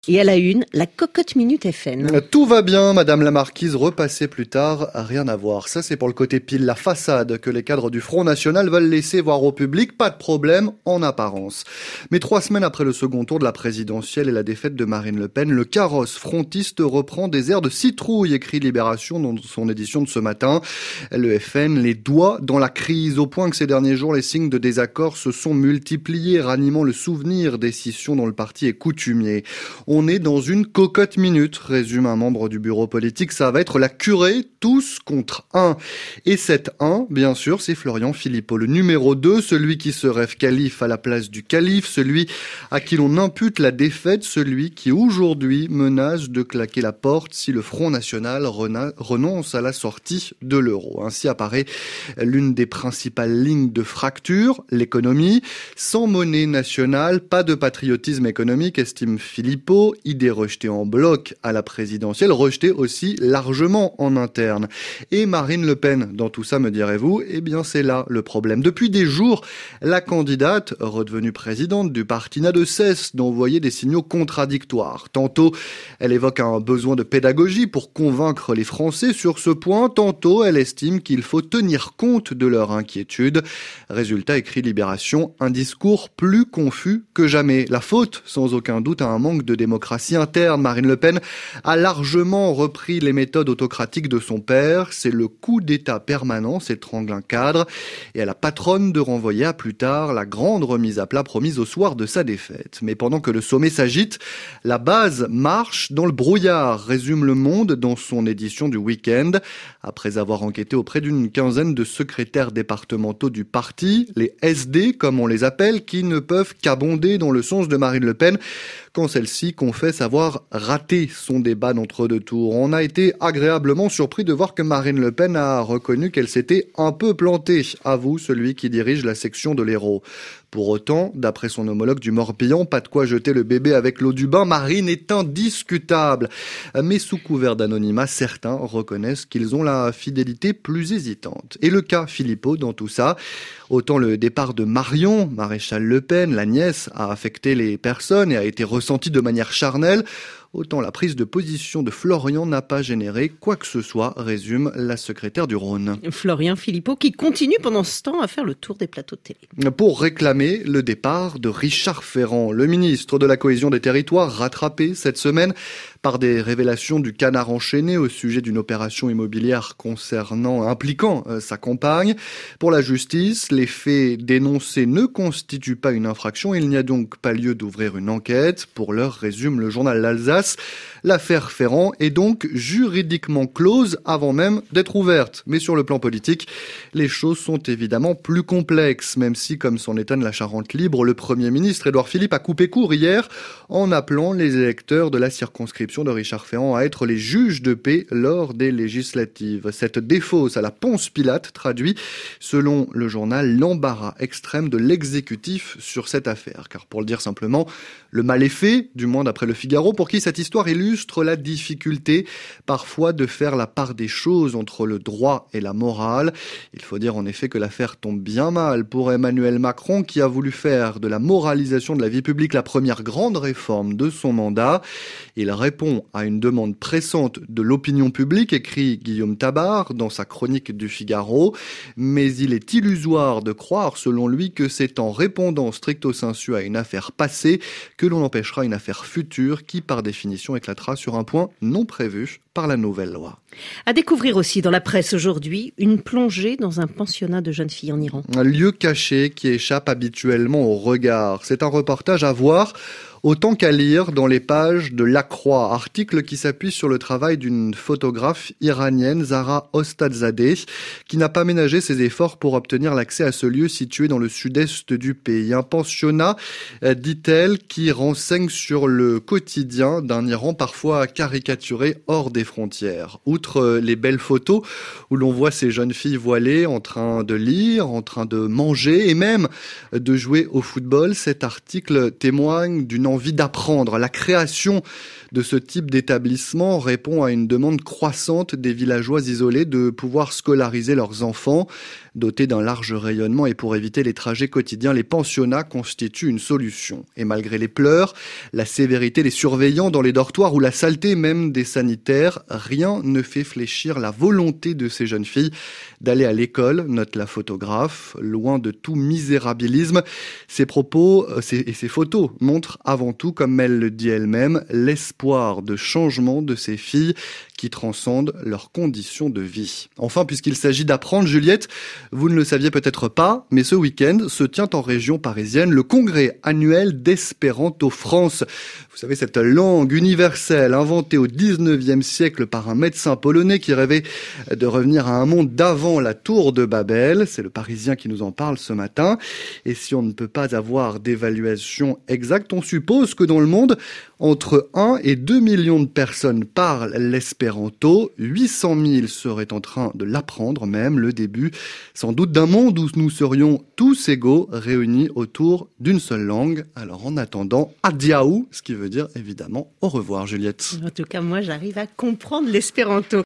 Et à la une, la cocotte minute FN. Tout va bien, madame la marquise, repassez plus tard, rien à voir. Ça, c'est pour le côté pile, la façade que les cadres du Front National veulent laisser voir au public. Pas de problème, en apparence. Mais 3 semaines après le second tour de la présidentielle et la défaite de Marine Le Pen, le carrosse frontiste reprend des airs de citrouille, écrit Libération dans son édition de ce matin. Le FN les doigts dans la crise, au point que ces derniers jours, les signes de désaccord se sont multipliés, ranimant le souvenir des scissions dont le parti est coutumier. On est dans une cocotte minute, résume un membre du bureau politique. Ça va être la curée, tous contre un. Et cet un, bien sûr, c'est Florian Philippot, le numéro 2, celui qui se rêve calife à la place du calife, celui à qui l'on impute la défaite, celui qui aujourd'hui menace de claquer la porte si le Front National renonce à la sortie de l'euro. Ainsi apparaît l'une des principales lignes de fracture, l'économie. Sans monnaie nationale, pas de patriotisme économique, estime Philippot. Idée rejetée en bloc à la présidentielle, rejetée aussi largement en interne. Et Marine Le Pen, dans tout ça, me direz-vous, eh bien c'est là le problème. Depuis des jours, la candidate, redevenue présidente du parti, n'a de cesse d'envoyer des signaux contradictoires. Tantôt, elle évoque un besoin de pédagogie pour convaincre les Français sur ce point, tantôt elle estime qu'il faut tenir compte de leur inquiétude. Résultat, écrit Libération, un discours plus confus que jamais. La faute, sans aucun doute, à un manque de démocratie interne. Marine Le Pen a largement repris les méthodes autocratiques de son père. C'est le coup d'État permanent, s'étrangle un cadre, et à la patronne de renvoyer à plus tard la grande remise à plat promise au soir de sa défaite. Mais pendant que le sommet s'agite, la base marche dans le brouillard, résume Le Monde dans son édition du week-end. Après avoir enquêté auprès d'une quinzaine de secrétaires départementaux du parti, les SD comme on les appelle, qui ne peuvent qu'abonder dans le sens de Marine Le Pen, quand celle-ci confesse avoir raté son débat d'entre-deux tours. On a été agréablement surpris de voir que Marine Le Pen a reconnu qu'elle s'était un peu plantée, avoue celui qui dirige la section de l'Hérault. Pour autant, d'après son homologue du Morbihan, pas de quoi jeter le bébé avec l'eau du bain, Marine est indiscutable. Mais sous couvert d'anonymat, certains reconnaissent qu'ils ont la fidélité plus hésitante. Et le cas Philippot dans tout ça, autant le départ de Marion, maréchal Le Pen, la nièce, a affecté les personnes et a été ressenti de manière charnelle, autant la prise de position de Florian n'a pas généré quoi que ce soit, résume la secrétaire du Rhône. Florian Philippot qui continue pendant ce temps à faire le tour des plateaux de télé. Pour réclamer le départ de Richard Ferrand, le ministre de la Cohésion des Territoires, rattrapé cette semaine par des révélations du Canard enchaîné au sujet d'une opération immobilière impliquant sa compagne. Pour la justice, les faits dénoncés ne constituent pas une infraction. Il n'y a donc pas lieu d'ouvrir une enquête. Pour l'heure, résume le journal L'Alsace, l'affaire Ferrand est donc juridiquement close avant même d'être ouverte. Mais sur le plan politique, les choses sont évidemment plus complexes, même si, comme s'en étonne la Charente Libre, le Premier ministre Édouard Philippe a coupé court hier en appelant les électeurs de la circonscription de Richard Ferrand à être les juges de paix lors des législatives. Cette défausse à la Ponce Pilate traduit, selon le journal, l'embarras extrême de l'exécutif sur cette affaire. Car pour le dire simplement, le mal est fait, du moins d'après le Figaro, pour qui cette histoire illustre la difficulté parfois de faire la part des choses entre le droit et la morale. Il faut dire en effet que l'affaire tombe bien mal pour Emmanuel Macron, qui a voulu faire de la moralisation de la vie publique la première grande réforme de son mandat. Il répond à une demande pressante de l'opinion publique, écrit Guillaume Tabar dans sa chronique du Figaro, mais il est illusoire de croire, selon lui, que c'est en répondant stricto sensu à une affaire passée que l'on empêchera une affaire future qui, par définition, éclatera sur un point non prévu par la nouvelle loi. À découvrir aussi dans la presse aujourd'hui, une plongée dans un pensionnat de jeunes filles en Iran. Un lieu caché qui échappe habituellement au regard. C'est un reportage à voir autant qu'à lire dans les pages de La Croix, article qui s'appuie sur le travail d'une photographe iranienne, Zahra Ostadzadeh, qui n'a pas ménagé ses efforts pour obtenir l'accès à ce lieu situé dans le sud-est du pays. Un pensionnat, dit-elle, qui renseigne sur le quotidien d'un Iran parfois caricaturé hors des frontières. Outre les belles photos où l'on voit ces jeunes filles voilées en train de lire, en train de manger et même de jouer au football, cet article témoigne d'une envie d'apprendre. La création de ce type d'établissement répond à une demande croissante des villageois isolés de pouvoir scolariser leurs enfants. Dotés d'un large rayonnement et pour éviter les trajets quotidiens, les pensionnats constituent une solution. Et malgré les pleurs, la sévérité des surveillants dans les dortoirs ou la saleté même des sanitaires, rien ne fait fléchir la volonté de ces jeunes filles d'aller à l'école, note la photographe. Loin de tout misérabilisme, ces propos et ces photos montrent avant tout, comme elle le dit elle-même, l'espoir de changement de ces filles qui transcendent leurs conditions de vie. Enfin, puisqu'il s'agit d'apprendre, Juliette, vous ne le saviez peut-être pas, mais ce week-end se tient en région parisienne le congrès annuel d'Espéranto France. Vous savez, cette langue universelle inventée au 19e siècle par un médecin polonais qui rêvait de revenir à un monde d'avant la tour de Babel. C'est le Parisien qui nous en parle ce matin. Et si on ne peut pas avoir d'évaluation exacte, on suppose que dans le monde, entre 1 et 2 millions de personnes parlent l'espéranto. 800 000 seraient en train de l'apprendre même, le début sans doute d'un monde où nous serions tous égaux, réunis autour d'une seule langue. Alors en attendant, adiaou, ce qui veut dire évidemment au revoir, Juliette. En tout cas, moi j'arrive à comprendre l'espéranto.